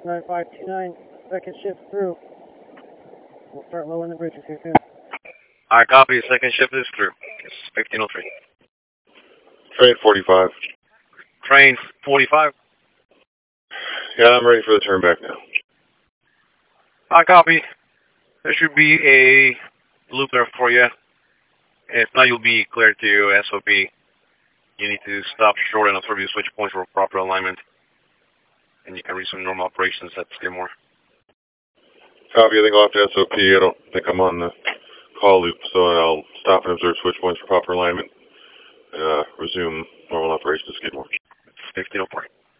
9529, second shift through. We'll start lowering the bridges here soon. I copy. Second shift is through. It's 1503. Train 45. Train 45. Yeah, I'm ready for the turn back now. I copy. There should be a loop there for you. If not, you'll be cleared to SOP. You need to stop short enough for your switch points for proper alignment. And you can resume normal operations at Skidmore. Copy. I think I'll have to SOP. I don't think I'm on the call loop, so I'll stop and observe switch points for proper alignment. Resume normal operations at Skidmore. 1504.